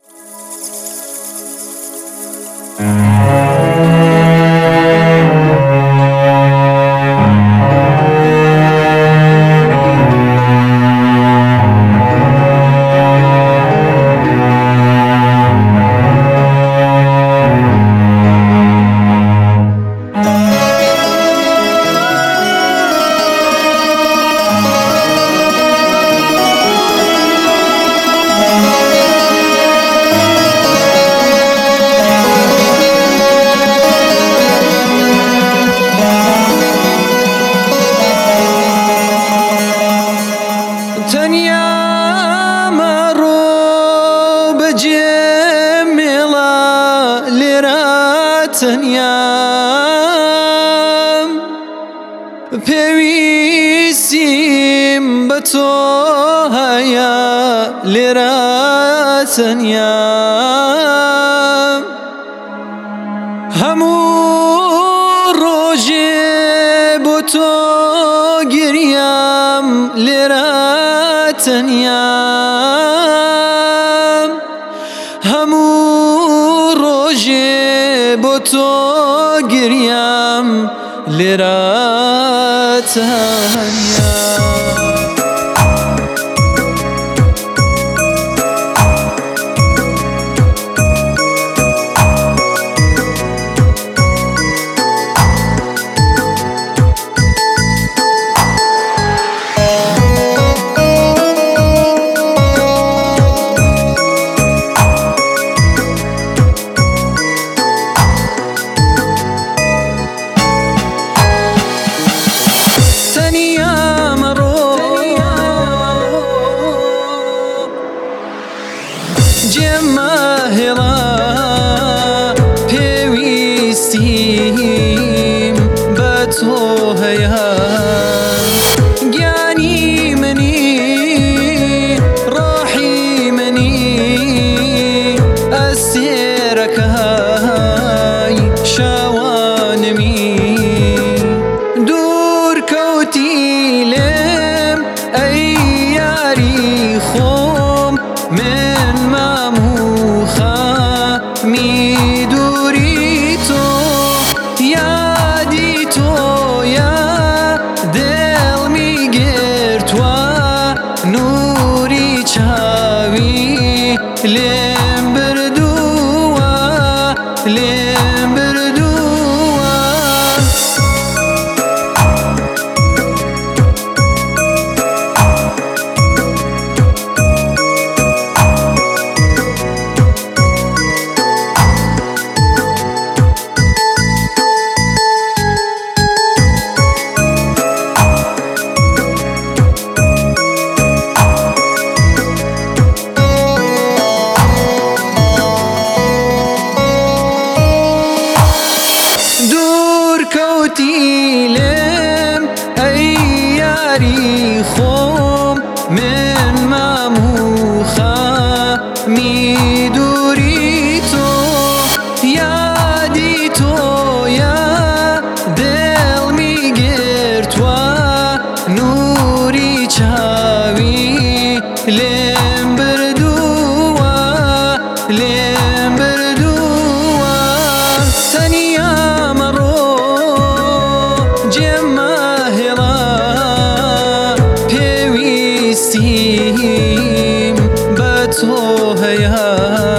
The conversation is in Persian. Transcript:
تەنیا مەڕۆ بەجێم مێڵە لێرە تەنیام پێویستیم بە تۆ هەیە لێرە تەنیام هەموو ڕۆژێ بۆ تۆ گریام لێرە تەنیام هەموو ڕۆژێ بۆ تۆ گریام لێرە تەنیام جێمە هێڵا پێویستیم بە تۆ هەیە گیانی منی ڕۆحی منی ئەستێرەکەی شاوانمی دوور کەوتی لێم ئەی یاری خۆم من ماموخەمی دووری تۆ یادی تۆیە دڵمی گرتووە نووری چاوی لێم بردووە لێم بردووە کەوتی لێم ئەی یاری خۆم من ماموخەمی دووری تۆ یادی تۆیە دڵمی گرتووە نووری چاوی لێم بردووە لێم بردووە تەنیا جێمە هێڵا پێویستیم بە تۆ هەیە